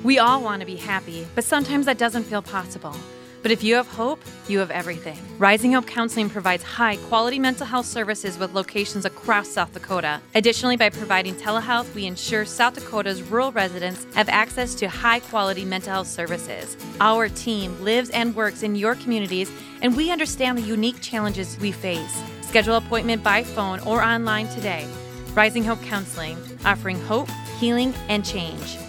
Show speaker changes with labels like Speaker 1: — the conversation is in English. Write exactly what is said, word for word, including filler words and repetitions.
Speaker 1: We all want to be happy, but sometimes that doesn't feel possible. But if you have hope, you have everything. Rising Hope Counseling provides high-quality mental health services with locations across South Dakota. Additionally, by providing telehealth, we ensure South Dakota's rural residents have access to high-quality mental health services. Our team lives and works in your communities, and we understand the unique challenges we face. Schedule an appointment by phone or online today. Rising Hope Counseling, offering hope, healing, and change.